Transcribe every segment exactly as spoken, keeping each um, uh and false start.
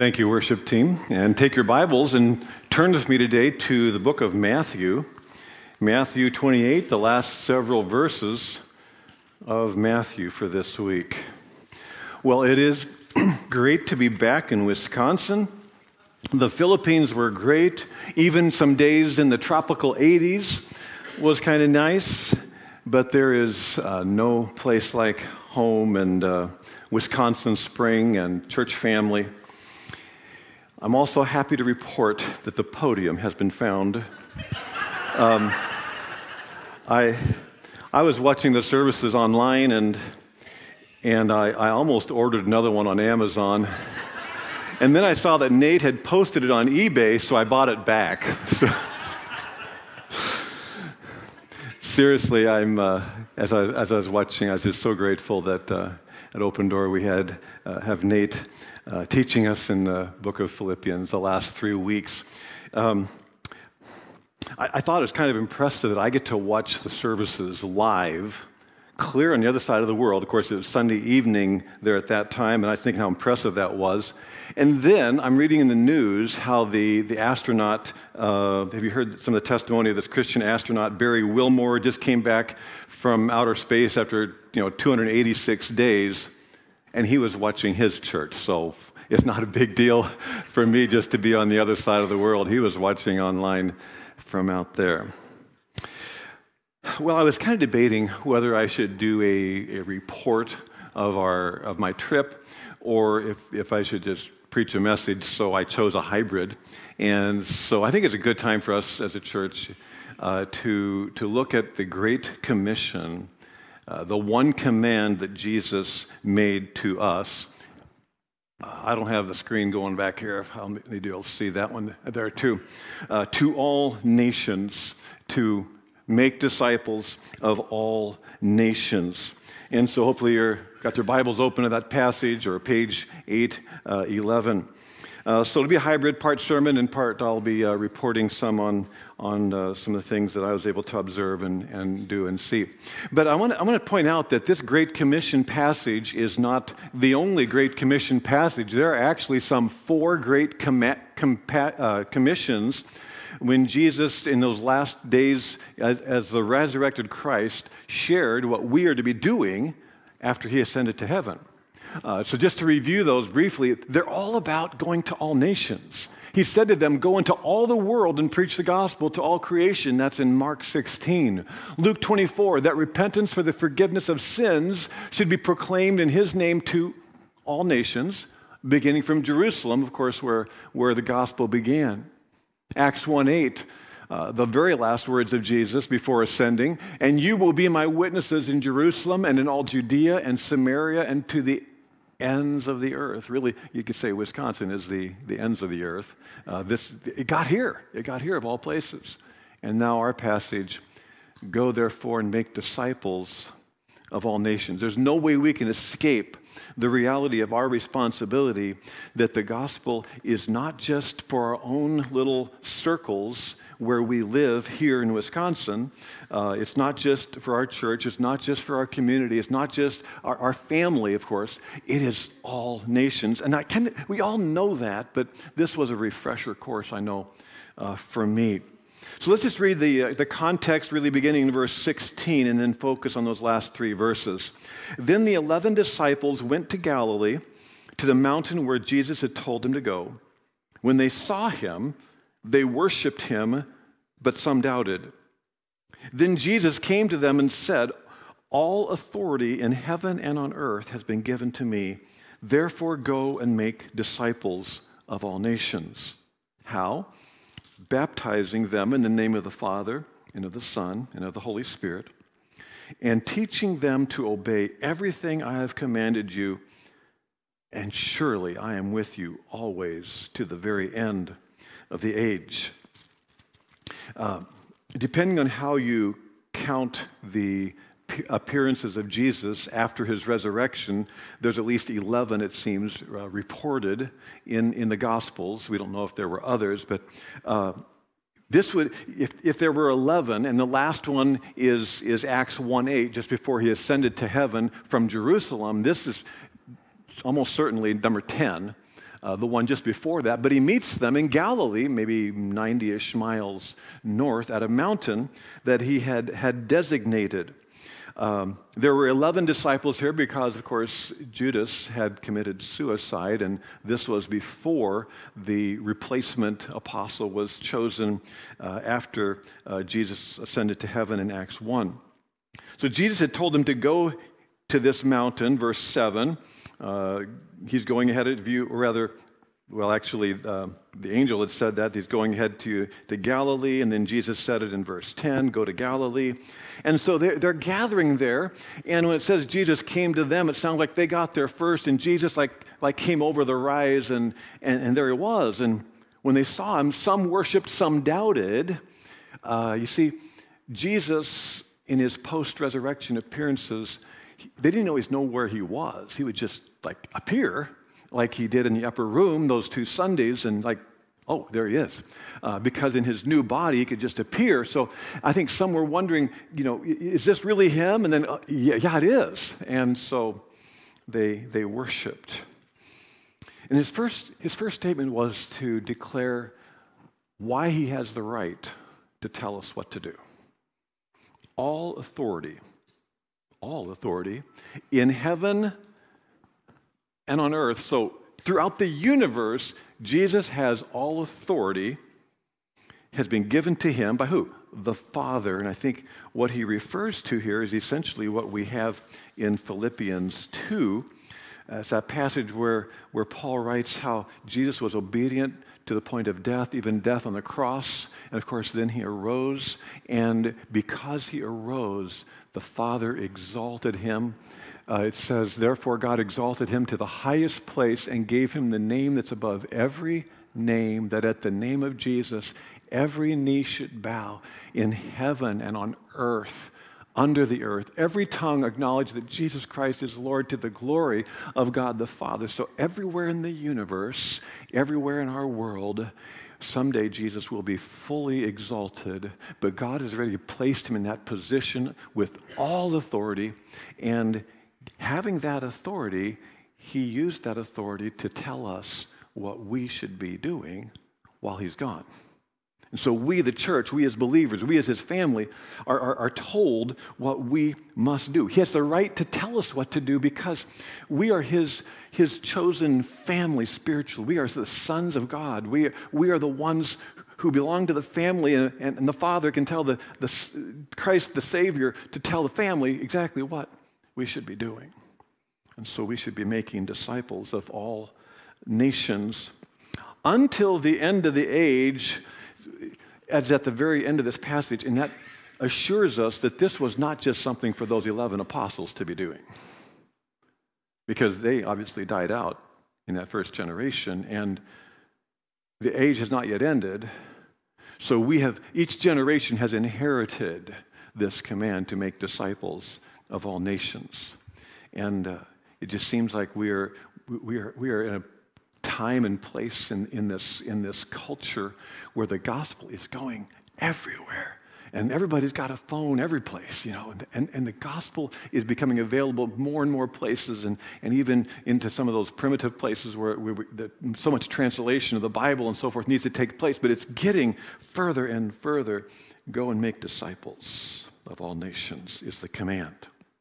Thank you, worship team. And take your Bibles and turn with me today to the book of Matthew. Matthew twenty-eight, the last several verses of Matthew for this week. Well, it is great to be back in Wisconsin. The Philippines were great. Even some days in the tropical eighties was kind of nice. But there is uh, no place like home and uh, Wisconsin spring and church family. I'm also happy to report that the podium has been found. Um, I I was watching the services online, and and I, I almost ordered another one on Amazon. And then I saw that Nate had posted it on eBay, so I bought it back. So, seriously, I'm uh, as I as I was watching, I was just so grateful that uh, at Open Door we had uh, have Nate Uh, teaching us in the book of Philippians the last three weeks. Um, I, I thought it was kind of impressive that I get to watch the services live, clear on the other side of the world. Of course, it was Sunday evening there at that time, and I think how impressive that was. And then I'm reading in the news how the, the astronaut, uh, have you heard some of the testimony of this Christian astronaut, Barry Wilmore, just came back from outer space after you know two hundred eighty-six days. And he was watching his church, so it's not a big deal for me just to be on the other side of the world. He was watching online from out there. Well, I was kind of debating whether I should do a, a report of our of my trip, or if, if I should just preach a message, so I chose a hybrid. And so I think it's a good time for us as a church uh, to, to look at the Great Commission, Uh, the one command that Jesus made to us. Uh, I don't have the screen going back here. How many of you will see that one there too? Uh, to all nations, to make disciples of all nations. And so hopefully you've got your Bibles open to that passage or page eight eleven. Uh, so it'll be a hybrid, part sermon and part I'll be uh, reporting some on on uh, some of the things that I was able to observe and, and do and see. But I want I want to point out that this Great Commission passage is not the only Great Commission passage. There are actually some four Great com- compa- uh, Commissions when Jesus, in those last days as, as the resurrected Christ, shared what we are to be doing after he ascended to heaven. Uh, so just to review those briefly, they're all about going to all nations. He said to them, go into all the world and preach the gospel to all creation. That's in Mark sixteen. Luke twenty-four, that repentance for the forgiveness of sins should be proclaimed in his name to all nations, beginning from Jerusalem, of course, where, where the gospel began. Acts one eight, Uh, the very last words of Jesus before ascending, and you will be my witnesses in Jerusalem and in all Judea and Samaria and to the ends of the earth. Really, you could say Wisconsin is the, the ends of the earth. Uh, this it got here. It got here of all places. And now our passage, go therefore and make disciples of all nations. There's no way we can escape the reality of our responsibility that the gospel is not just for our own little circles where we live here in Wisconsin. Uh, it's not just for our church. It's not just for our community. It's not just our, our family, of course. It is all nations. And I can, we all know that, but this was a refresher course, I know, uh, for me. So let's just read the, uh, the context really beginning in verse sixteen and then focus on those last three verses. Then the eleven disciples went to Galilee, to the mountain where Jesus had told them to go. When they saw him, they worshipped him, but some doubted. Then Jesus came to them and said, all authority in heaven and on earth has been given to me. Therefore go and make disciples of all nations. How? Baptizing them in the name of the Father and of the Son and of the Holy Spirit, and teaching them to obey everything I have commanded you. And surely I am with you always to the very end of the age. Uh, depending on how you count the appearances of Jesus after his resurrection, there's at least eleven, it seems, uh, reported in, in the Gospels. We don't know if there were others, but uh, this would, if, if there were eleven, and the last one is, is Acts one eight, just before he ascended to heaven from Jerusalem, this is almost certainly number ten. uh, the one just before that, but he meets them in Galilee, maybe ninety-ish miles north, at a mountain that he had, had designated. Um, there were eleven disciples here because, of course, Judas had committed suicide, and this was before the replacement apostle was chosen uh, after uh, Jesus ascended to heaven in Acts one. So Jesus had told them to go to this mountain, verse seven. Uh, he's going ahead of you, or rather, well, actually, uh, the angel had said that. He's going ahead to, to Galilee, and then Jesus said it in verse ten, go to Galilee. And so they're, they're gathering there, and when it says Jesus came to them, it sounds like they got there first, and Jesus like, like came over the rise, and, and, and there he was. And when they saw him, some worshiped, some doubted. Uh, you see, Jesus, in his post-resurrection appearances, they didn't always know where he was. He would just like appear like he did in the upper room those two Sundays, and like, oh, there he is. Uh, because in his new body, he could just appear. So I think some were wondering, you know, is this really him? And then, uh, yeah, yeah, it is. And so they they worshiped. And his first his first statement was to declare why he has the right to tell us what to do. All authority, all authority in heaven and on earth. So throughout the universe, Jesus has all authority, has been given to him by who? The Father. And I think what he refers to here is essentially what we have in Philippians two. Uh, it's that passage where, where Paul writes how Jesus was obedient to the point of death, even death on the cross. And of course, then he arose. And because he arose, the Father exalted him. Uh, it says, therefore God exalted him to the highest place and gave him the name that's above every name, that at the name of Jesus, every knee should bow in heaven and on earth, under the earth. Every tongue acknowledge that Jesus Christ is Lord, to the glory of God the Father. So everywhere in the universe, everywhere in our world, someday Jesus will be fully exalted, but God has already placed him in that position with all authority, and having that authority, he used that authority to tell us what we should be doing while he's gone. And so we, the church, we as believers, we as his family, are, are, are told what we must do. He has the right to tell us what to do because we are his, his chosen family spiritually. We are the sons of God. We, we are the ones who belong to the family, and, and, and the Father can tell the, the Christ, the Savior, to tell the family exactly what we should be doing. And so we should be making disciples of all nations until the end of the age, as at the very end of this passage, and that assures us that this was not just something for those eleven apostles to be doing, because they obviously died out in that first generation, and the age has not yet ended. So we have, each generation has inherited this command to make disciples of all nations. And uh, it just seems like we are we are we are in a time and place in, in this in this culture where the gospel is going everywhere. And everybody's got a phone every place, you know, and, and, and the gospel is becoming available more and more places, and, and even into some of those primitive places where, where we, that so much translation of the Bible and so forth needs to take place, but it's getting further and further. Go and make disciples of all nations is the command.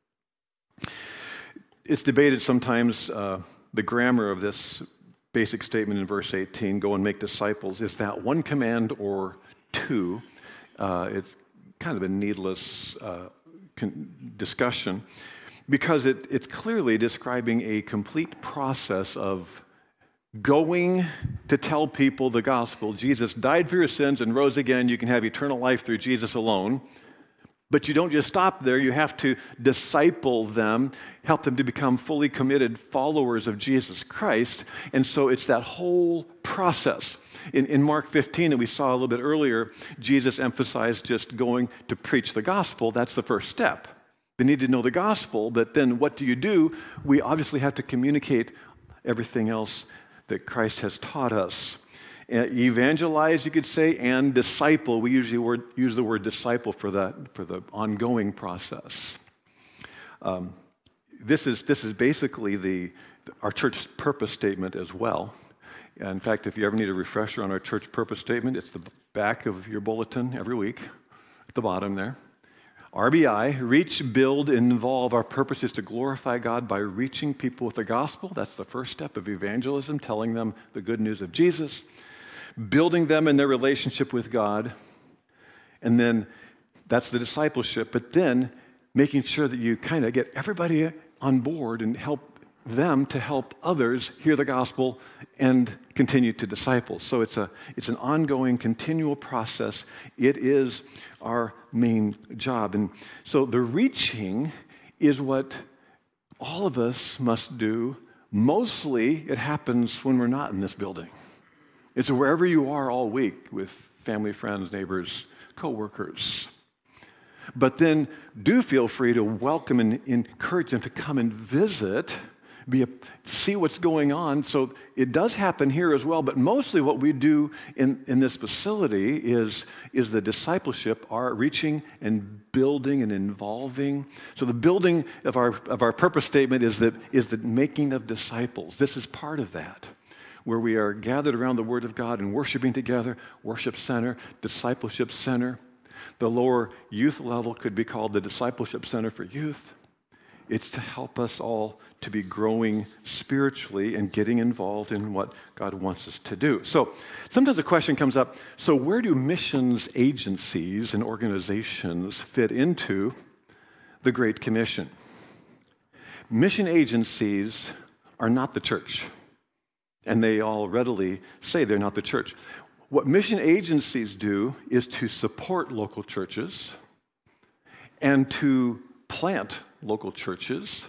It's debated sometimes, uh, the grammar of this basic statement in verse eighteen, go and make disciples, is that one command or two? Uh, it's kind of a needless uh, con- discussion because it, it's clearly describing a complete process of going to tell people the gospel. Jesus died for your sins and rose again. You can have eternal life through Jesus alone. But you don't just stop there. You have to disciple them, help them to become fully committed followers of Jesus Christ. And so it's that whole process. In, in Mark fifteen that we saw a little bit earlier, Jesus emphasized just going to preach the gospel. That's the first step. They need to know the gospel, but then what do you do? We obviously have to communicate everything else that Christ has taught us. Evangelize, you could say, and disciple. We usually word, use the word disciple for that, for the ongoing process. Um, this is this is basically the our church purpose statement as well. In fact, if you ever need a refresher on our church purpose statement, it's the back of your bulletin every week, at the bottom there. R B I, reach, build, involve. Our purpose is to glorify God by reaching people with the gospel. That's the first step of evangelism, telling them the good news of Jesus, building them in their relationship with God, and then that's the discipleship. But then making sure that you kind of get everybody on board and help them to help others hear the gospel and continue to disciple. So it's a it's an ongoing, continual process. It is our main job. And so the reaching is what all of us must do. Mostly it happens when we're not in this building. It's wherever you are all week with family, friends, neighbors, coworkers. But then do feel free to welcome and encourage them to come and visit, be a, see what's going on. So it does happen here as well, but mostly what we do in, in this facility is, is the discipleship, our reaching and building and involving. So the building of our, of our purpose statement is the, is the making of disciples. This is part of that, where we are gathered around the Word of God and worshiping together, worship center, discipleship center. The lower youth level could be called the Discipleship Center for Youth. It's to help us all to be growing spiritually and getting involved in what God wants us to do. So sometimes the question comes up, so where do missions agencies and organizations fit into the Great Commission? Mission agencies are not the church, and they all readily say they're not the church. What mission agencies do is to support local churches and to plant local churches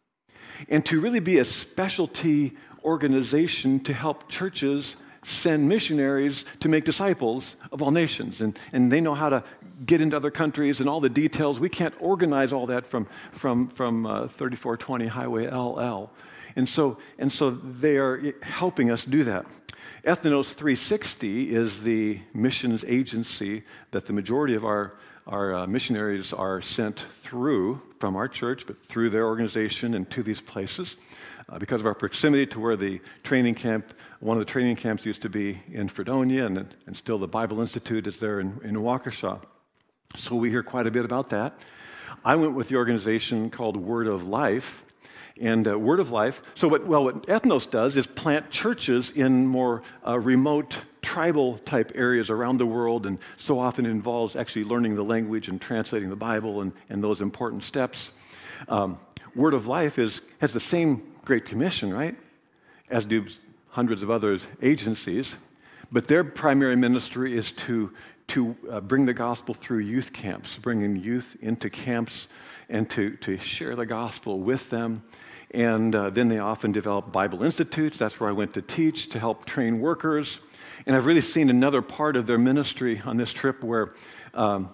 and to really be a specialty organization to help churches send missionaries to make disciples of all nations. And, and they know how to get into other countries and all the details. We can't organize all that from, from, from uh, thirty-four twenty Highway L L. And so, and so they are helping us do that. Ethnos three sixty is the missions agency that the majority of our, our uh, missionaries are sent through from our church, but through their organization and to these places. Uh, because of our proximity to where the training camp, one of the training camps used to be in Fredonia, and, and still the Bible Institute is there in, in Waukesha. So we hear quite a bit about that. I went with the organization called Word of Life. And uh, Word of Life, so what, well, what Ethnos does is plant churches in more uh, remote tribal type areas around the world, and so often involves actually learning the language and translating the Bible and, and those important steps. Um, Word of Life is has the same Great Commission, right, as do hundreds of other agencies, but their primary ministry is to to uh, bring the gospel through youth camps, bringing youth into camps and to, to share the gospel with them. And uh, then they often develop Bible institutes. That's where I went to teach, to help train workers. And I've really seen another part of their ministry on this trip where um,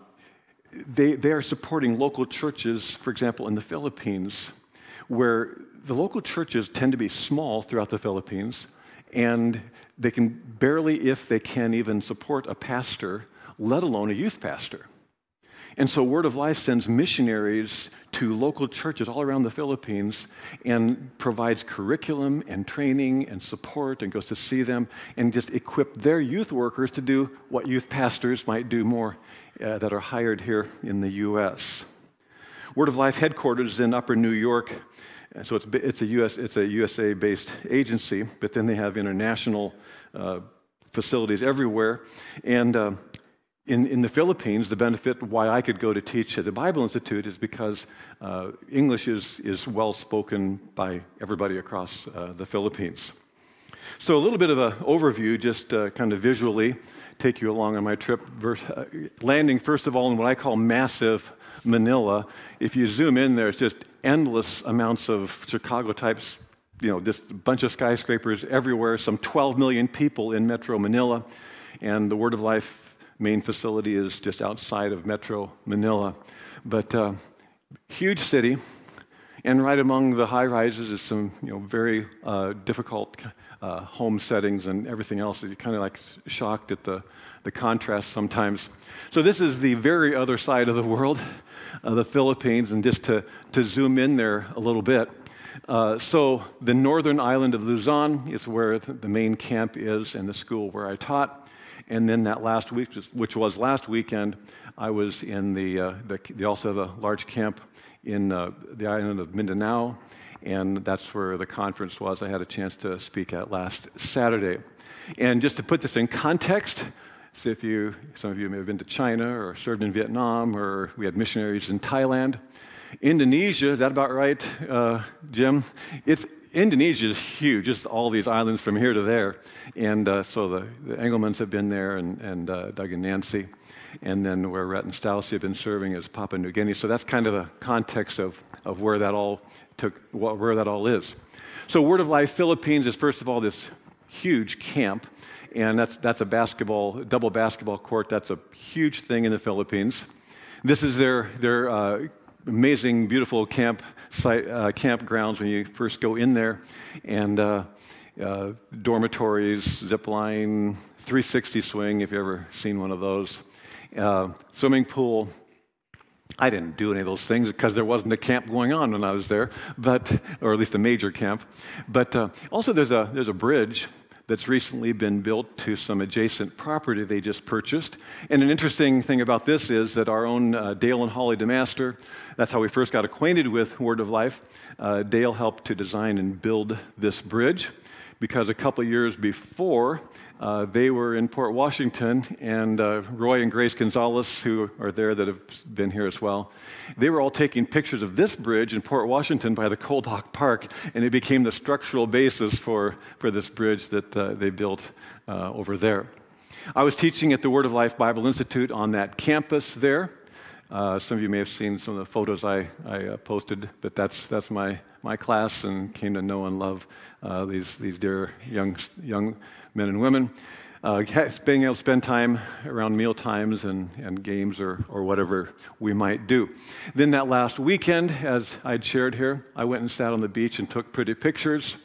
they, they are supporting local churches, for example, in the Philippines, where the local churches tend to be small throughout the Philippines, and they can barely, if they can, even support a pastor, let alone a youth pastor. And so Word of Life sends missionaries to local churches all around the Philippines and provides curriculum and training and support and goes to see them and just equip their youth workers to do what youth pastors might do more uh, that are hired here in the U S. Word of Life headquarters is in Upper New York. And so it's, it's a U S it's a U S A-based agency, but then they have international uh, facilities everywhere. And uh, In, in the Philippines, the benefit why I could go to teach at the Bible Institute is because uh, English is, is well spoken by everybody across uh, the Philippines. So a little bit of an overview, just uh, kind of visually, take you along on my trip. Verse, uh, landing, first of all, in what I call massive Manila. If you zoom in there, it's just endless amounts of Chicago types, you know, just a bunch of skyscrapers everywhere, some twelve million people in Metro Manila, and the Word of Life main facility is just outside of Metro Manila. But uh, huge city, and right among the high rises is some, you know, very uh, difficult uh, home settings and everything else. You're kind of like shocked at the, the contrast sometimes. So this is the very other side of the world, uh, the Philippines, and just to, to zoom in there a little bit. Uh, so the northern island of Luzon is where the main camp is and the school where I taught. And then that last week, which was last weekend, I was in the, uh, the they also have a large camp in uh, the island of Mindanao, and that's where the conference was I had a chance to speak at last Saturday. And just to put this in context, so if you, some of you may have been to China or served in Vietnam, or we had missionaries in Thailand. Indonesia, is that about right, uh, Jim? It's Indonesia is huge, just all these islands from here to there. And uh, so the, the Engelmans have been there, and, and uh, Doug and Nancy. And then where Rhett and Stoucy have been serving is Papua New Guinea. So that's kind of a context of, of where that all took, where that all is. So Word of Life Philippines is, first of all, this huge camp. And that's, that's a basketball, double basketball court. That's a huge thing in the Philippines. This is their, their uh, amazing, beautiful camp site, uh, campgrounds when you first go in there, and uh, uh, dormitories, zip line, three sixty swing, if you've ever seen one of those, uh, swimming pool. I didn't do any of those things because there wasn't a camp going on when I was there, but or at least a major camp. But uh, also there's a there's a bridge that's recently been built to some adjacent property they just purchased. And an interesting thing about this is that our own uh, Dale and Holly DeMaster, that's how we first got acquainted with Word of Life. Uh, Dale helped to design and build this bridge because a couple years before, uh, they were in Port Washington, and uh, Roy and Grace Gonzalez, who are there that have been here as well, they were all taking pictures of this bridge in Port Washington by the Cold Hawk Park, and it became the structural basis for, for this bridge that uh, they built uh, over there. I was teaching at the Word of Life Bible Institute on that campus there. Uh, some of you may have seen some of the photos I, I uh, posted, but that's that's my my class, and came to know and love uh, these these dear young young men and women. Uh, being able to spend time around meal times and, and games or or whatever we might do. Then that last weekend, as I'd shared here, I went and sat on the beach and took pretty pictures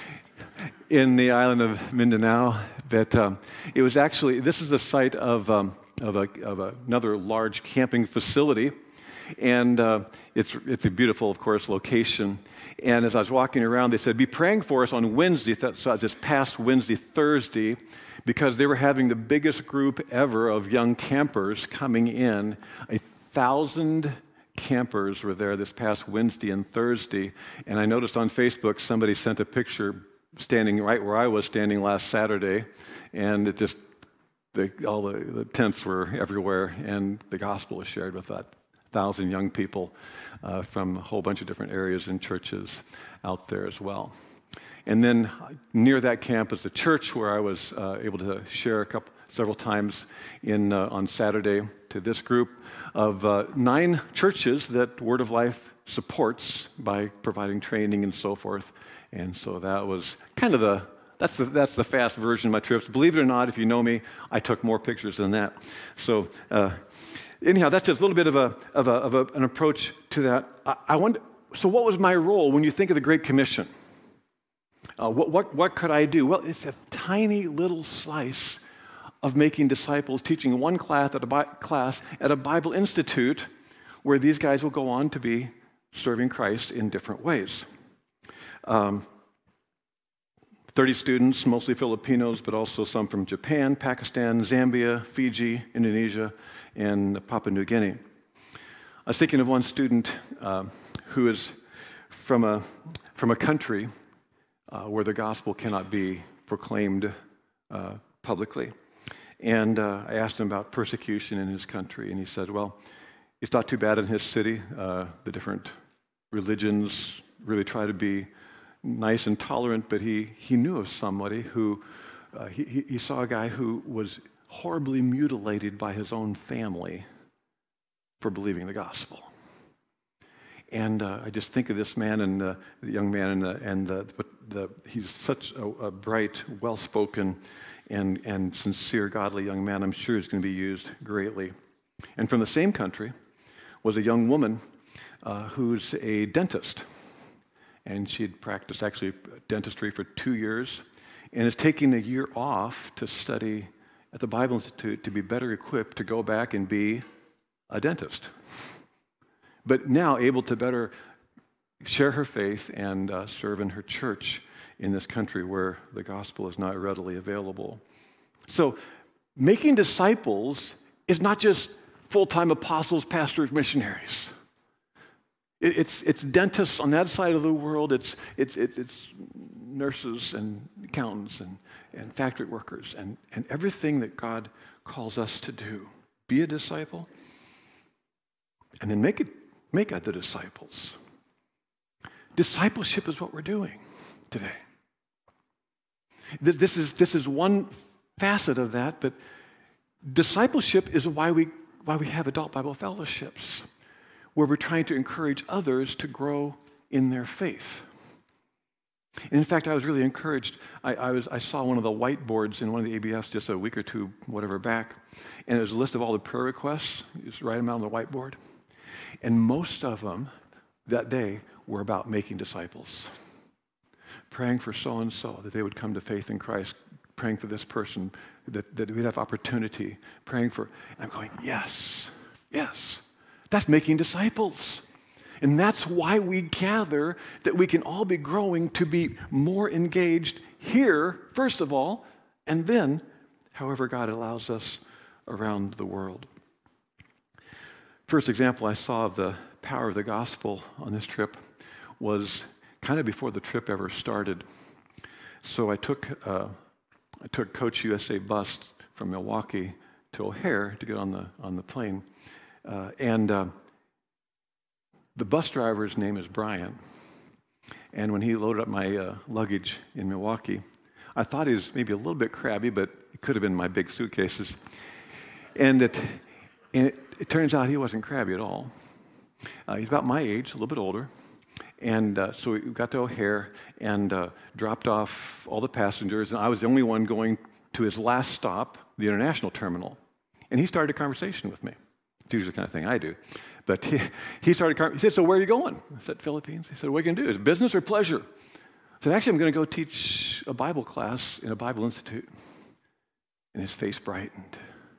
in the island of Mindanao. That um, it was actually this is the site of. Um, Of, a, of a, another large camping facility, and uh, it's it's a beautiful, of course, location. And as I was walking around, they said, "Be praying for us on Wednesday." So this past Wednesday, Thursday, because they were having the biggest group ever of young campers coming in. A thousand campers were there this past Wednesday and Thursday. And I noticed on Facebook somebody sent a picture standing right where I was standing last Saturday, and it just. The, all the, the tents were everywhere, and the gospel was shared with that thousand young people uh, from a whole bunch of different areas and churches out there as well. And then near that camp is the church where I was uh, able to share a couple, several times in uh, on Saturday to this group of uh, nine churches that Word of Life supports by providing training and so forth. And so that was kind of the That's the, that's the fast version of my trips. Believe it or not, if you know me, I took more pictures than that. So uh, anyhow, that's just a little bit of, a, of, a, of a, an approach to that. I, I wonder, so what was my role when you think of the Great Commission? Uh, what, what, what could I do? Well, it's a tiny little slice of making disciples, teaching one class at a, Bi- class at a Bible Institute where these guys will go on to be serving Christ in different ways. Um, thirty students, mostly Filipinos, but also some from Japan, Pakistan, Zambia, Fiji, Indonesia, and Papua New Guinea. I was thinking of one student uh, who is from a, from a country uh, where the gospel cannot be proclaimed uh, publicly. And uh, I asked him about persecution in his country, and he said, well, it's not too bad in his city. Uh, the different religions really try to be nice and tolerant, but he, he knew of somebody who, uh, he, he saw a guy who was horribly mutilated by his own family for believing the gospel. And uh, I just think of this man and uh, the young man, and, the, and the, the, the, he's such a, a bright, well-spoken, and, and sincere, godly young man. I'm sure he's going to be used greatly. And from the same country was a young woman uh, who's a dentist. And she'd practiced actually dentistry for two years and is taking a year off to study at the Bible Institute to be better equipped to go back and be a dentist. But now able to better share her faith and uh, serve in her church in this country where the gospel is not readily available. So making disciples is not just full-time apostles, pastors, missionaries. It, it's, it's dentists on that side of the world. It's, it's, it's, it's nurses and accountants and, and factory workers and, and everything that God calls us to do. Be a disciple and then make it, make other disciples. Discipleship is what we're doing today. This, this is, this is one facet of that, but discipleship is why we, why we have adult Bible fellowships, where we're trying to encourage others to grow in their faith. And in fact, I was really encouraged. I, I, was, I saw one of the whiteboards in one of the A B Fs just a week or two, whatever, back, and it was a list of all the prayer requests. You just write them out on the whiteboard. And most of them that day were about making disciples. Praying for so-and-so, that they would come to faith in Christ. Praying for this person, that, that we'd have opportunity. Praying for, and I'm going, yes, yes. That's making disciples. And that's why we gather, that we can all be growing to be more engaged here, first of all, and then, however God allows us around the world. First example I saw of the power of the gospel on this trip was kind of before the trip ever started. So I took uh, I took Coach U S A bus from Milwaukee to O'Hare to get on the on the plane, uh, and uh, the bus driver's name is Brian. And when he loaded up my uh, luggage in Milwaukee, I thought he was maybe a little bit crabby, but it could have been my big suitcases. And it and it, it turns out he wasn't crabby at all. Uh, he's about my age, a little bit older. And uh, so we got to O'Hare and uh, dropped off all the passengers, and I was the only one going to his last stop, the international terminal. And he started a conversation with me. It's usually the kind of thing I do. But he, he started, he said, so where are you going? I said, Philippines. He said, what are you going to do? Is it business or pleasure? I said, actually, I'm going to go teach a Bible class in a Bible institute. And his face brightened.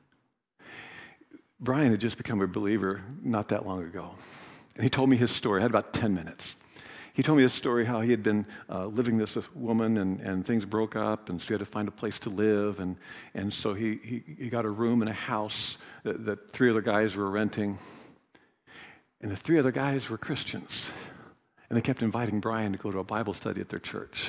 Brian had just become a believer not that long ago. And he told me his story. I had about ten minutes. He told me his story, how he had been uh, living this with this woman, and, and things broke up, and so he had to find a place to live, and, and so he, he, he got a room in a house that, that three other guys were renting, and the three other guys were Christians, and they kept inviting Brian to go to a Bible study at their church.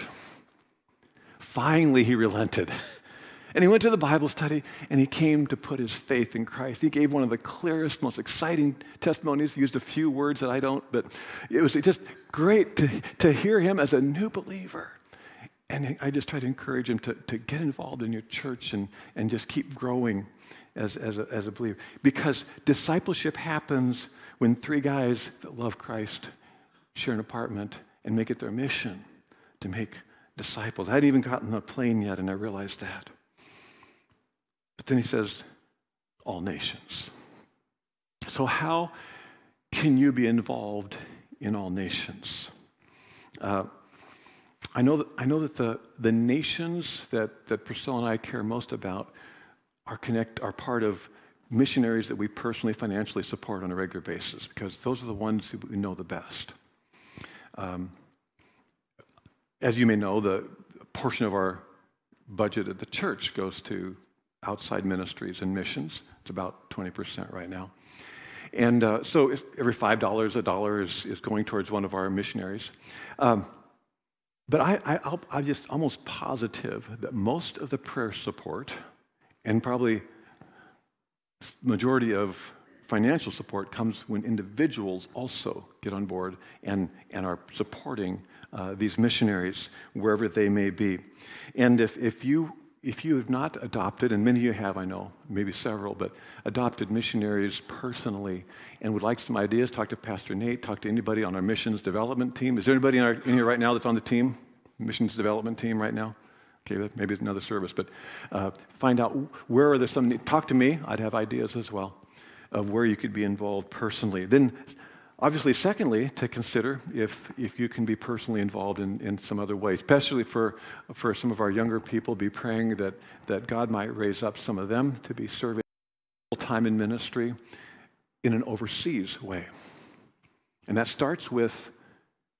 Finally, he relented. And he went to the Bible study, and he came to put his faith in Christ. He gave one of the clearest, most exciting testimonies. He used a few words that I don't, but it was just great to, to hear him as a new believer. And I just try to encourage him to, to get involved in your church and, and just keep growing as, as, a, as a believer. Because discipleship happens when three guys that love Christ share an apartment and make it their mission to make disciples. I hadn't even gotten on a plane yet, and I realized that. But then he says, all nations. So how can you be involved in all nations? Uh, I know that, I know that the, the nations that, that Priscilla and I care most about are, connect, are part of missionaries that we personally, financially support on a regular basis, because those are the ones who we know the best. Um, as you may know, the portion of our budget at the church goes to outside ministries and missions. It's about twenty percent right now. And uh, so every five dollars, a dollar is, is going towards one of our missionaries. Um, but I, I, I'll, I'm just almost positive that most of the prayer support, and probably majority of financial support, comes when individuals also get on board and, and are supporting uh, these missionaries wherever they may be. And if, if you If you have not adopted, and many of you have, I know, maybe several, but adopted missionaries personally and would like some ideas, talk to Pastor Nate, talk to anybody on our missions development team. Is there anybody in, our, in here right now that's on the team, missions development team right now? Okay, maybe it's another service, but uh, find out where are there some, talk to me, I'd have ideas as well of where you could be involved personally. Then, obviously, secondly, to consider if if you can be personally involved in, in some other way, especially for for some of our younger people, be praying that, that God might raise up some of them to be serving full-time in ministry in an overseas way. And that starts with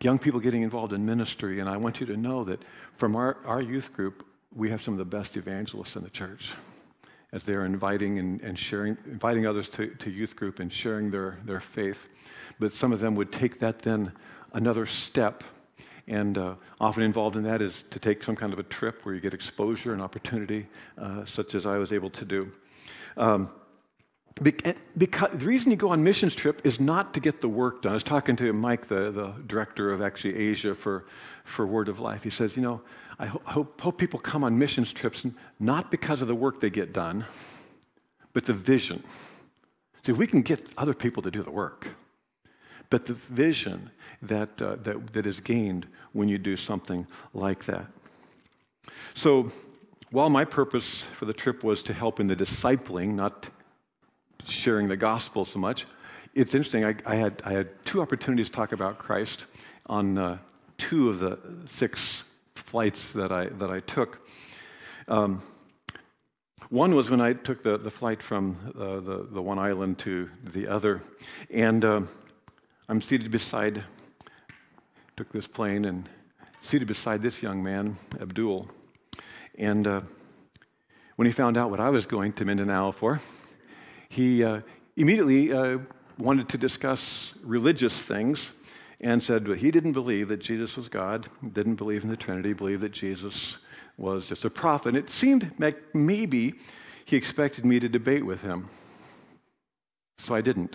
young people getting involved in ministry. And I want you to know that from our, our youth group, we have some of the best evangelists in the church as they're inviting and, and sharing, inviting others to, to youth group and sharing their, their faith. But some of them would take that then another step. And uh, often involved in that is to take some kind of a trip where you get exposure and opportunity, uh, such as I was able to do. Um, because the reason you go on missions trip is not to get the work done. I was talking to Mike, the, the director of actually Asia for, for Word of Life. He says, you know, I ho- hope, hope people come on missions trips not because of the work they get done, but the vision. See, we can get other people to do the work, but the vision that, uh, that, that is gained when you do something like that. So while my purpose for the trip was to help in the discipling, not sharing the gospel so much, it's interesting. I, I had I had two opportunities to talk about Christ on uh, two of the six flights that I that I took. Um, one was when I took the, the flight from uh, the the one island to the other, and uh, I'm seated beside. Took this plane and seated beside this young man, Abdul, and uh, when he found out what I was going to Mindanao for, he uh, immediately uh, wanted to discuss religious things and said he didn't believe that Jesus was God, didn't believe in the Trinity, believed that Jesus was just a prophet. And it seemed like maybe he expected me to debate with him. So I didn't.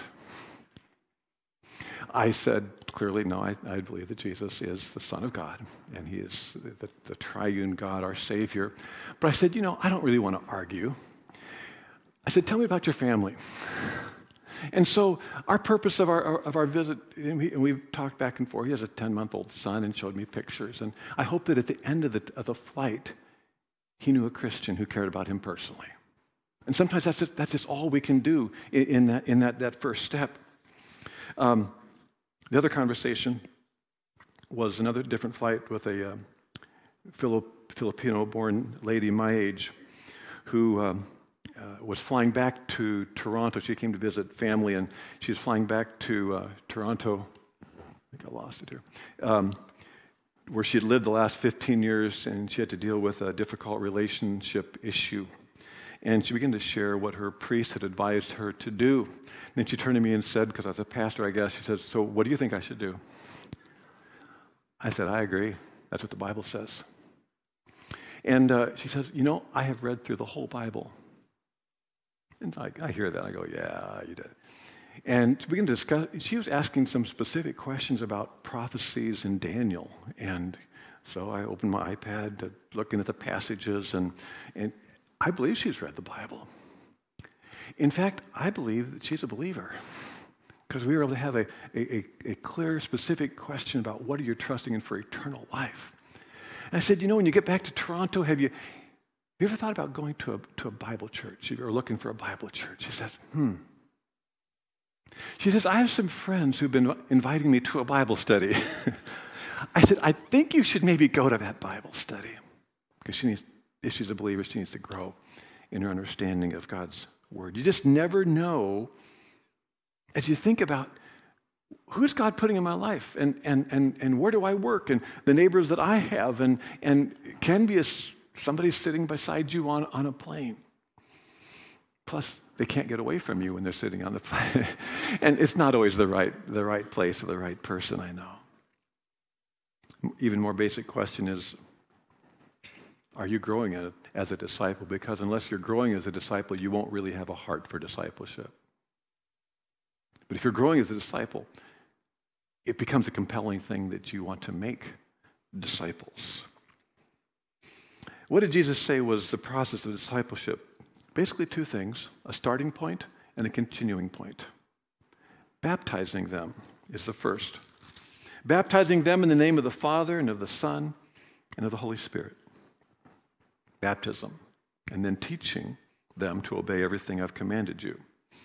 I said clearly, no, I, I believe that Jesus is the Son of God, and he is the, the triune God, our Savior. But I said, you know, I don't really want to argue. I said, tell me about your family. And so our purpose of our of our visit, and, we, and we've talked back and forth. He has a ten-month-old son and showed me pictures. And I hope that at the end of the, of the flight, he knew a Christian who cared about him personally. And sometimes that's just, that's just all we can do in, in that in that, that first step. Um, the other conversation was another different flight with a um, Filip, Filipino-born lady my age who um, uh, was flying back to Toronto. She came to visit family, and she was flying back to uh, Toronto. I think I lost it here. Um, where she had lived the last fifteen years, and she had to deal with a difficult relationship issue. And she began to share what her priest had advised her to do. Then she turned to me and said, because I was a pastor, I guess, she said, so what do you think I should do? I said, I agree. That's what the Bible says. And uh, she says, you know, I have read through the whole Bible. And I, I hear that. I go, yeah, you did. And she began to discuss, she was asking some specific questions about prophecies in Daniel. And so I opened my iPad to looking at the passages, and, and I believe she's read the Bible. In fact, I believe that she's a believer because we were able to have a, a, a clear, specific question about what are you trusting in for eternal life. And I said, you know, when you get back to Toronto, have you, have you ever thought about going to a, to a Bible church or looking for a Bible church? She says, hmm. She says, I have some friends who've been inviting me to a Bible study. I said, I think you should maybe go to that Bible study because she needs, if she's a believer, she needs to grow in her understanding of God's word. You just never know as you think about who's God putting in my life, and and and and where do I work, and the neighbors that I have, and and can be a, somebody sitting beside you on, on a plane. Plus, they can't get away from you when they're sitting on the plane, and it's not always the right the right place or the right person. I know. Even more basic question is, are you growing as a disciple? Because unless you're growing as a disciple, you won't really have a heart for discipleship. But if you're growing as a disciple, it becomes a compelling thing that you want to make disciples. What did Jesus say was the process of discipleship? Basically two things, a starting point and a continuing point. Baptizing them is the first. Baptizing them in the name of the Father and of the Son and of the Holy Spirit. Baptism. And then teaching them to obey everything I've commanded you.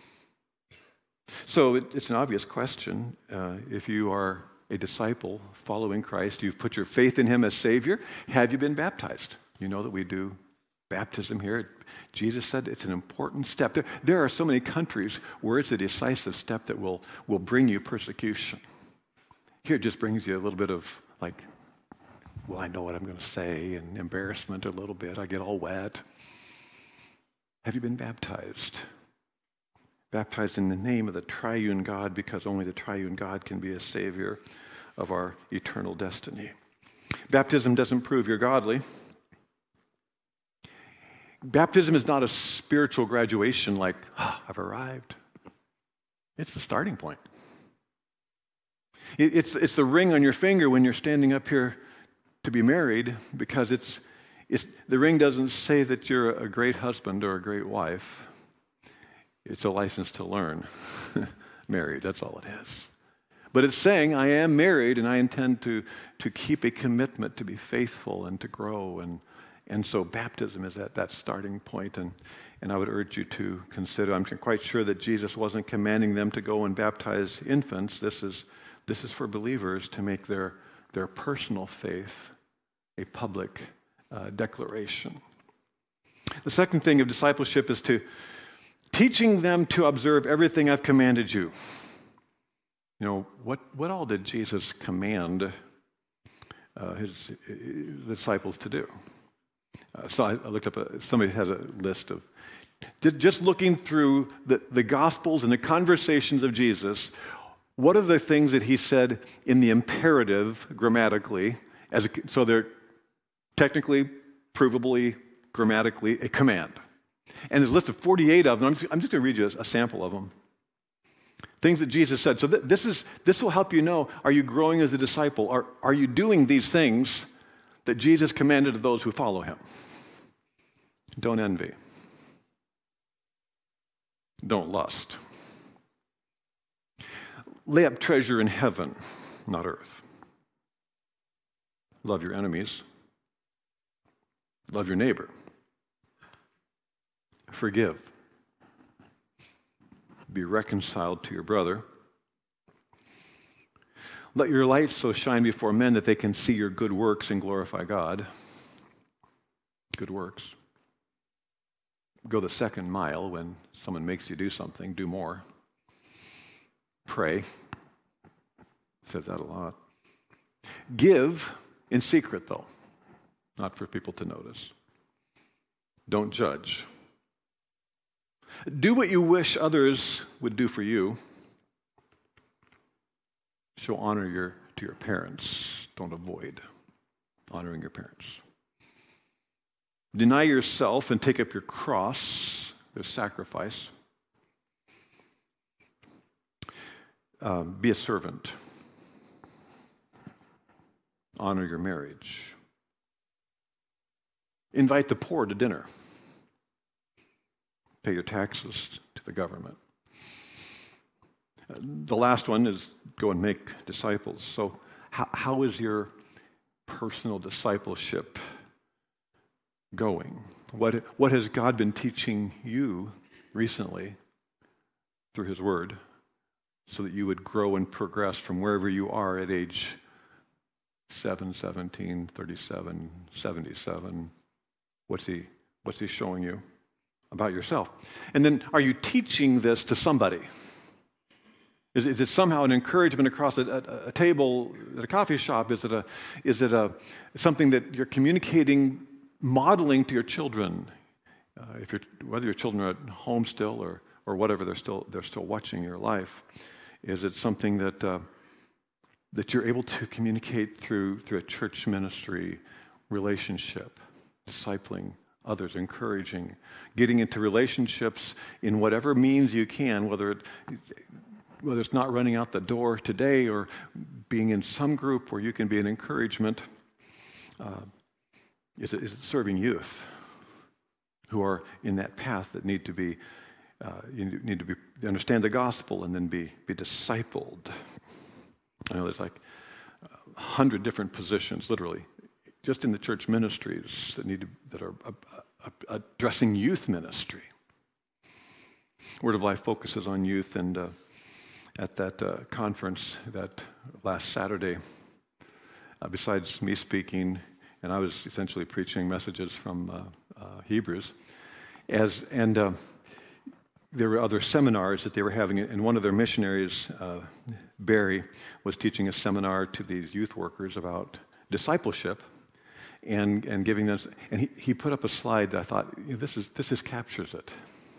So it, it's an obvious question. Uh, if you are a disciple following Christ, you've put your faith in him as Savior, have you been baptized? You know that we do baptism here. Jesus said it's an important step. There, there are so many countries where it's a decisive step that will, will bring you persecution. Here it just brings you a little bit of like, well, I know what I'm going to say, and embarrassment a little bit. I get all wet. Have you been baptized? Baptized in the name of the triune God, because only the triune God can be a savior of our eternal destiny. Baptism doesn't prove you're godly. Baptism is not a spiritual graduation like, oh, I've arrived. It's the starting point. It, it's, it's the ring on your finger when you're standing up here to be married, because it's, it's the ring doesn't say that you're a great husband or a great wife. It's a license to learn. Married, that's all it is. But it's saying, I am married and I intend to, to keep a commitment to be faithful and to grow. And, and so baptism is at that starting point. And, and I would urge you to consider, I'm quite sure that Jesus wasn't commanding them to go and baptize infants. This is, this is for believers to make their, their personal faith a public uh, declaration. The second thing of discipleship is to teaching them to observe everything I've commanded you. You know, what, what all did Jesus command uh, his, his disciples to do? Uh, so I, I looked up, a, somebody has a list of, just, just looking through the, the Gospels and the conversations of Jesus, what are the things that he said in the imperative grammatically, as a, so they're technically, provably, grammatically a command. And there's a list of forty-eight of them. I'm just, I'm just going to read you a, a sample of them. Things that Jesus said. So th- this is this will help you know, are you growing as a disciple? Are, are you doing these things that Jesus commanded of those who follow him? Don't envy. Don't lust. Lay up treasure in heaven, not earth. Love your enemies. Love your neighbor. Forgive. Be reconciled to your brother. Let your light so shine before men that they can see your good works and glorify God. Good works. Go the second mile when someone makes you do something. Do more. Pray. It says that a lot. Give in secret, though. Not for people to notice. Don't judge. Do what you wish others would do for you. Show honor your, to your parents. Don't avoid honoring your parents. Deny yourself and take up your cross. There's sacrifice. Um, be a servant. Honor your marriage. Invite the poor to dinner. Pay your taxes to the government. Uh, the last one is go and make disciples. So how, how is your personal discipleship going? What, what has God been teaching you recently through his word so that you would grow and progress from wherever you are at age seven, seventeen, thirty-seven, seventy-seven? What's he, what's he showing you about yourself? And then, are you teaching this to somebody? Is, is it somehow an encouragement across a, a, a table at a coffee shop? Is it a, is it a something that you're communicating, modeling to your children? Uh, if you're, whether your children are at home still or or whatever, they're still they're still watching your life. Is it something that uh, that you're able to communicate through through a church ministry relationship? Discipling others, encouraging, getting into relationships in whatever means you can, whether it, whether it's not running out the door today or being in some group where you can be an encouragement. Uh, is, it, is it serving youth who are in that path that need to be, uh, you need to be understand the gospel and then be be discipled? I know there's like a hundred different positions, literally, just in the church ministries that need to, that are uh, uh, addressing youth ministry. Word of Life focuses on youth, and uh, at that uh, conference that last Saturday, uh, besides me speaking, and I was essentially preaching messages from uh, uh, Hebrews, as and uh, there were other seminars that they were having, and one of their missionaries, uh, Barry, was teaching a seminar to these youth workers about discipleship and, and giving them, and he, he put up a slide that I thought, you know, this is this is captures it.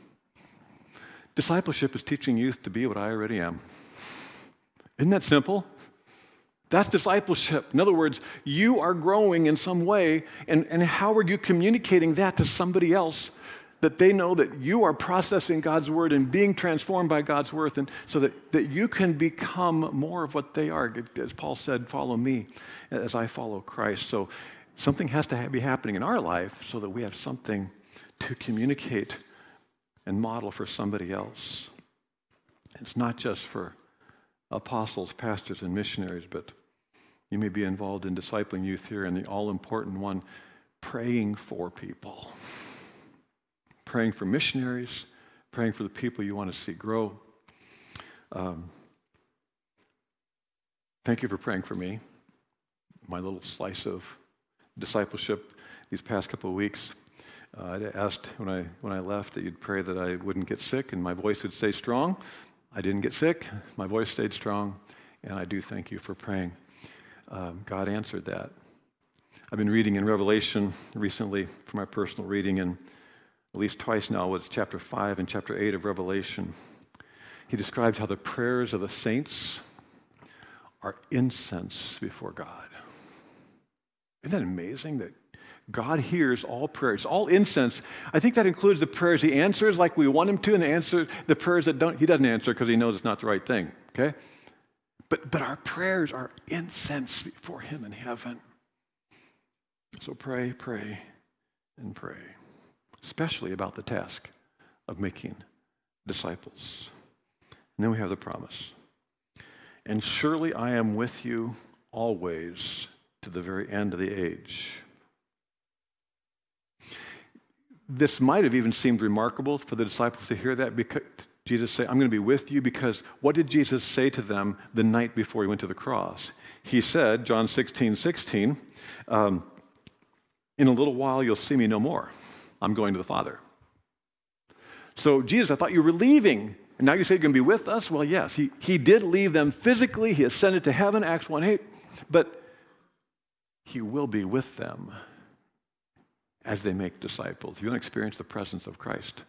Discipleship is teaching youth to be what I already am. Isn't that simple? That's discipleship. In other words, you are growing in some way, and, and how are you communicating that to somebody else, that they know that you are processing God's word and being transformed by God's word, and so that, that you can become more of what they are. As Paul said, follow me as I follow Christ. So something has to be happening in our life so that we have something to communicate and model for somebody else. It's not just for apostles, pastors, and missionaries, but you may be involved in discipling youth here, and the all-important one, praying for people. Praying for missionaries, praying for the people you want to see grow. Um, thank you for praying for me. My little slice of discipleship these past couple of weeks. Uh, I asked when I when I left that you'd pray that I wouldn't get sick and my voice would stay strong. I didn't get sick. My voice stayed strong, and I do thank you for praying. Um, God answered that. I've been reading in Revelation recently for my personal reading, and at least twice now was chapter five and chapter eight of Revelation. He describes how the prayers of the saints are incense before God. Isn't that amazing that God hears all prayers, all incense? I think that includes the prayers he answers like we want him to, and the answer the prayers that don't he doesn't answer because he knows it's not the right thing. Okay? But but our prayers are incense before him in heaven. So pray, pray, and pray, especially about the task of making disciples. And then we have the promise. And surely I am with you always to the very end of the age. This might have even seemed remarkable for the disciples to hear that, because Jesus said, I'm going to be with you, because what did Jesus say to them the night before he went to the cross? He said, John sixteen sixteen, um, in a little while you'll see me no more. I'm going to the Father. So Jesus, I thought you were leaving, and now you say you're going to be with us? Well, yes, he, he did leave them physically. He ascended to heaven, Acts one eight, but he will be with them as they make disciples. If you want to experience the presence of Christ,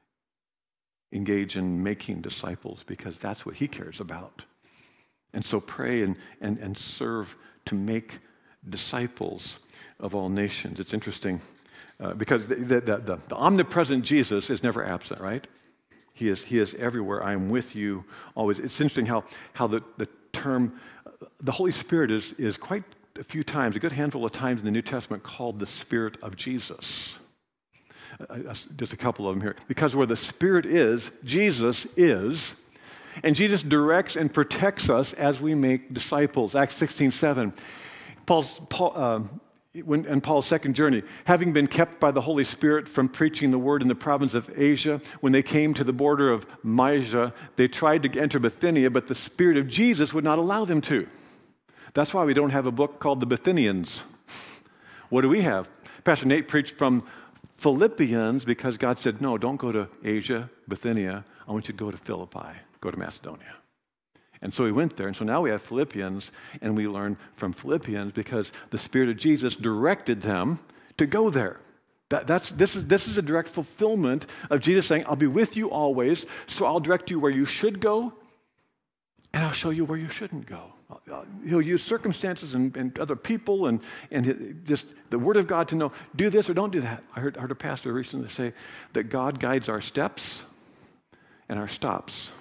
engage in making disciples, because that's what he cares about. And so pray and, and, and serve to make disciples of all nations. It's interesting uh, because the, the, the, the omnipresent Jesus is never absent, right? He is, he is everywhere. I am with you always. It's interesting how, how the, the term, the Holy Spirit is, is quite a few times, a good handful of times in the New Testament, called the Spirit of Jesus. Uh, just a couple of them here. Because where the Spirit is, Jesus is. And Jesus directs and protects us as we make disciples. Acts sixteen seven. Paul's, Paul, uh, when, in Paul's second journey, having been kept by the Holy Spirit from preaching the word in the province of Asia, when they came to the border of Mysia, they tried to enter Bithynia, but the Spirit of Jesus would not allow them to. That's why we don't have a book called the Bithynians. What do we have? Pastor Nate preached from Philippians because God said, no, don't go to Asia, Bithynia. I want you to go to Philippi, go to Macedonia. And so we went there, and so now we have Philippians, and we learn from Philippians because the Spirit of Jesus directed them to go there. That, that's, this, is, this is a direct fulfillment of Jesus saying, I'll be with you always, so I'll direct you where you should go, and I'll show you where you shouldn't go. He'll use circumstances and, and other people and, and just the Word of God to know, do this or don't do that. I heard, I heard a pastor recently say that God guides our steps and our stops.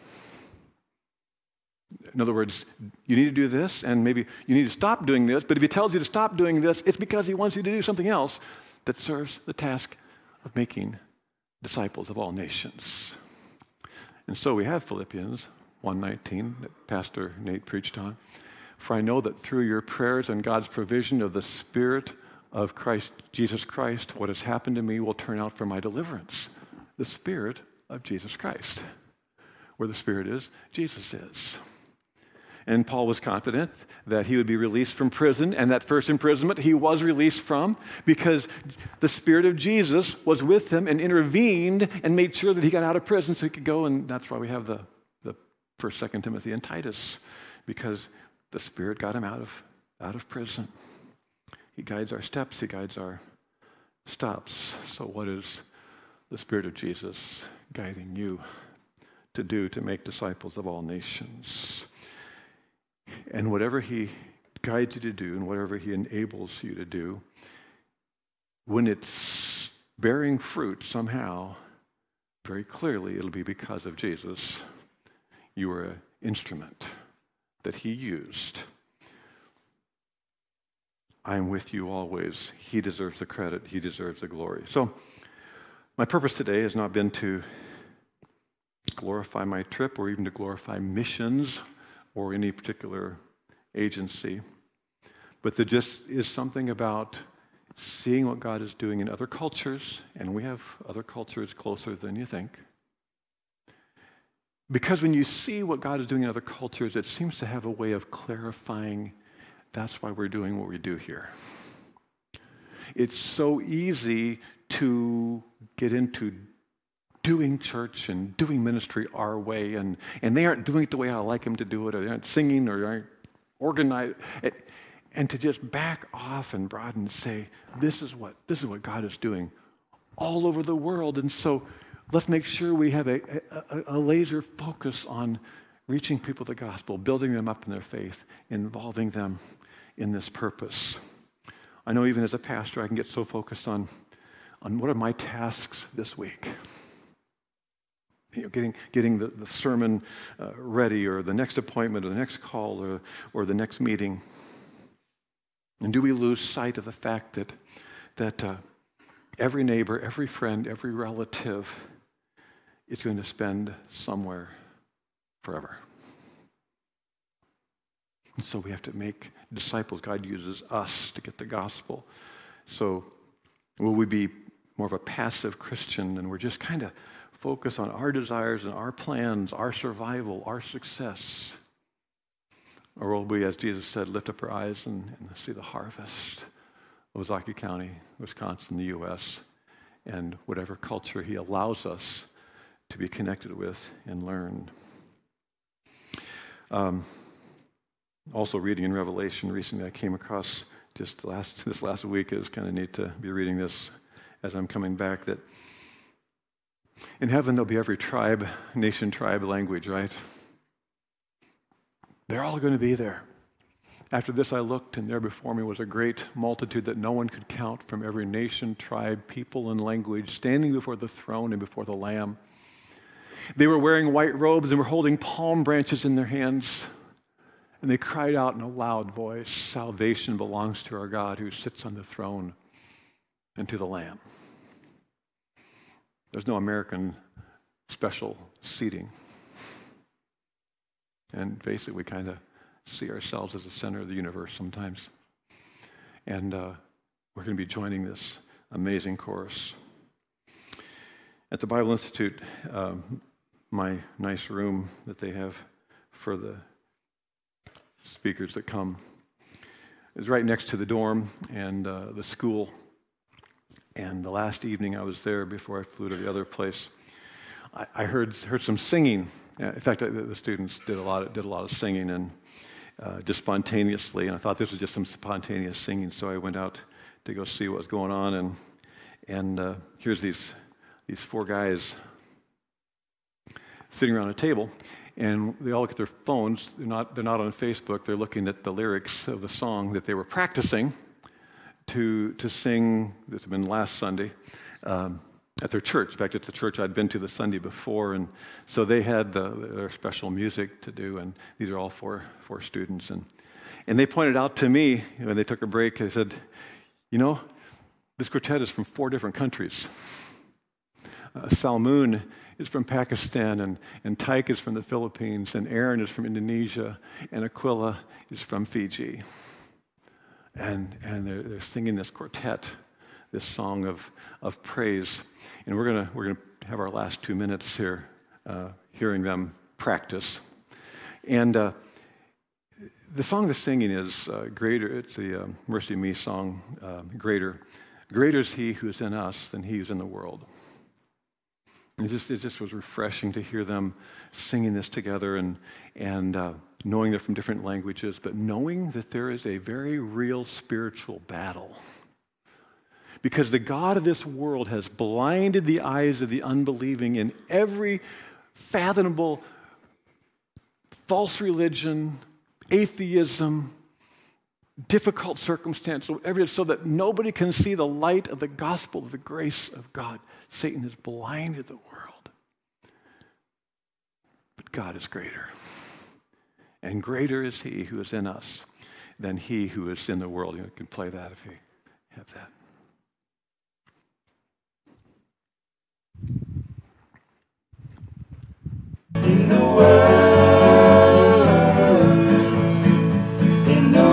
In other words, you need to do this, and maybe you need to stop doing this, but if he tells you to stop doing this, it's because he wants you to do something else that serves the task of making disciples of all nations. And so we have Philippians one nineteen that Pastor Nate preached on. For I know that through your prayers and God's provision of the Spirit of Christ, Jesus Christ, what has happened to me will turn out for my deliverance. The Spirit of Jesus Christ. Where the Spirit is, Jesus is. And Paul was confident that he would be released from prison, and that first imprisonment he was released from because the Spirit of Jesus was with him and intervened and made sure that he got out of prison so he could go, and that's why we have the, the First, Second Timothy, and Titus, because the Spirit got him out of, out of prison. He guides our steps, he guides our stops. So what is the Spirit of Jesus guiding you to do to make disciples of all nations? And whatever he guides you to do and whatever he enables you to do, when it's bearing fruit somehow, very clearly it'll be because of Jesus. You are an instrument that he used. I am with you always. He deserves the credit. He deserves the glory. So my purpose today has not been to glorify my trip or even to glorify missions or any particular agency, but there just is something about seeing what God is doing in other cultures, and we have other cultures closer than you think. Because when you see what God is doing in other cultures, it seems to have a way of clarifying that's why we're doing what we do here. It's so easy to get into doing church and doing ministry our way, and, and they aren't doing it the way I like them to do it, or they aren't singing, or they aren't organized. It, and to just back off and broaden and say, this is what this is what God is doing all over the world. And so let's make sure we have a, a, a laser focus on reaching people with the gospel, building them up in their faith, involving them in this purpose. I know even as a pastor, I can get so focused on, on what are my tasks this week. You know, getting getting the, the sermon uh, ready, or the next appointment, or the next call, or, or the next meeting. And do we lose sight of the fact that, that uh, every neighbor, every friend, every relative is going to spend somewhere forever? And so we have to make disciples. God uses us to get the gospel. So will we be more of a passive Christian, and we're just kind of focus on our desires and our plans, our survival, our success? Or will we, as Jesus said, lift up our eyes and, and see the harvest of Ozaukee County, Wisconsin, the U S, and whatever culture he allows us to be connected with and learn? Um, also reading in Revelation recently, I came across just last this last week. It was kind of neat to be reading this as I'm coming back, that in heaven there'll be every tribe, nation, tribe, language, right? They're all going to be there. After this I looked, and there before me was a great multitude that no one could count, from every nation, tribe, people, and language, standing before the throne and before the Lamb. They were wearing white robes and were holding palm branches in their hands. And they cried out in a loud voice, "Salvation belongs to our God who sits on the throne and to the Lamb." There's no American special seating. And basically, we kind of see ourselves as the center of the universe sometimes. And uh, we're going to be joining this amazing chorus. At the Bible Institute, um, my nice room that they have for the speakers that come is right next to the dorm and uh, the school. And the last evening I was there before I flew to the other place, I, I heard heard some singing. In fact, the, the students did a lot of, did a lot of singing, and uh, just spontaneously. And I thought this was just some spontaneous singing, so I went out to go see what was going on. And and uh, here's these these four guys sitting around a table, and they all look at their phones. They're not they're not on Facebook. They're looking at the lyrics of the song that they were practicing to to sing. This had been last Sunday um, at their church. In fact, it's the church I'd been to the Sunday before, and so they had the, their special music to do. And these are all four four students, and and they pointed out to me when they took a break. They said, "You know, this quartet is from four different countries. Uh, Salmoon is from Pakistan, and, and Tyke is from the Philippines, and Aaron is from Indonesia, and Aquila is from Fiji." And and they're, they're singing this quartet, this song of of praise. And we're gonna we're gonna have our last two minutes here, uh, hearing them practice. And uh, the song they're singing is uh, Greater. It's the uh, Mercy Me song, uh, Greater. Greater is he who is in us than he who's in the world. It just, it just was refreshing to hear them singing this together and, and uh, knowing they're from different languages, but knowing that there is a very real spiritual battle. Because the God of this world has blinded the eyes of the unbelieving in every fathomable false religion, atheism, difficult circumstance, whatever it is, so that nobody can see the light of the gospel, of the grace of God. Satan has blinded the world. But God is greater. And greater is he who is in us than he who is in the world. You can play that if you have that. In the world, in the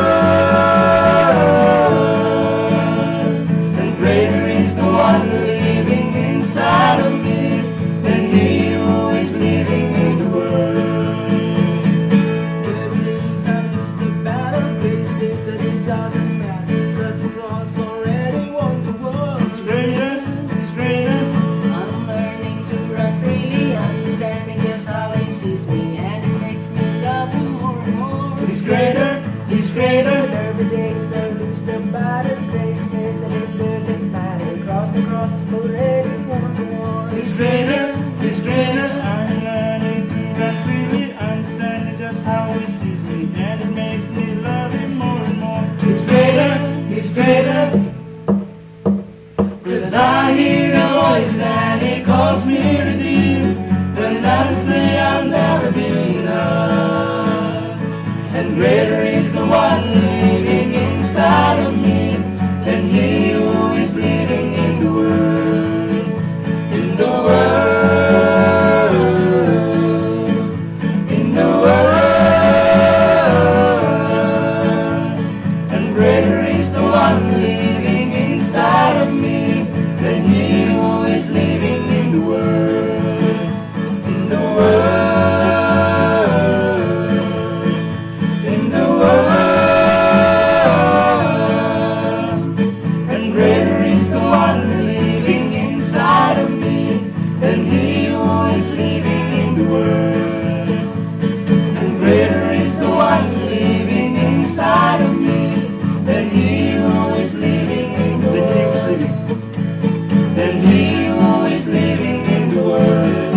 world, and greater is the one living inside of me than he who is living in the world. Everything's under the battle, grace says that it doesn't matter, 'cause the cross already won the world. It's greater, it's greater. I'm learning to run freely, understanding just how he sees me, and it makes me love him more and more. He's greater, he's greater. Every day I lose the battle, grace says that it doesn't matter, across the cross already won the war. He's greater, he's greater. I'm learning to run freely, understanding just how he sees me, and it makes me love him more and more. He's greater, he's greater. 'Cause I hear a voice and he calls me redeemed, and I say I'll never be enough. And greater is the one living inside of me than he who is living in the world. In the world, in the world, and greater is the one living inside of me than he who is living in the world. In the world, in the world, and greater is the one living inside of me than he who is living in the world. And greater is the one living inside of me than he who is living in the world. Than he who is living in the world.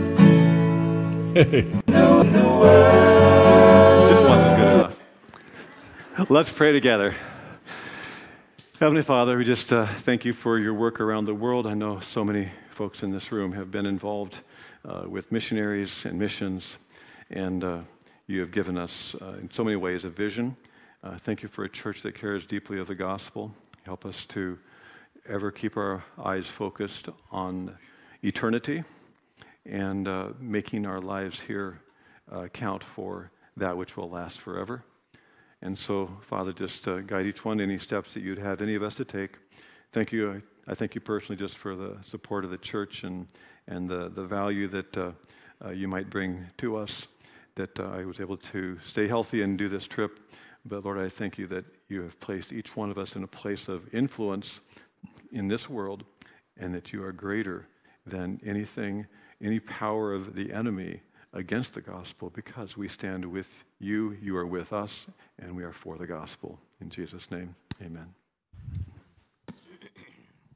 No, in the world. Just wasn't good enough. Let's pray together. Heavenly Father, we just uh, thank you for your work around the world. I know so many folks in this room have been involved uh, with missionaries and missions, and uh, you have given us uh, in so many ways a vision. Uh, thank you for a church that cares deeply of the gospel. Help us to ever keep our eyes focused on eternity and uh, making our lives here uh, count for that which will last forever. And so, Father, just uh, guide each one, any steps that you'd have any of us to take. Thank you. I, I thank you personally just for the support of the church and, and the, the value that uh, uh, you might bring to us, that uh, I was able to stay healthy and do this trip. But Lord, I thank you that you have placed each one of us in a place of influence in this world, and that you are greater than anything, any power of the enemy against the gospel, because we stand with you, you are with us, and we are for the gospel. In Jesus' name, amen.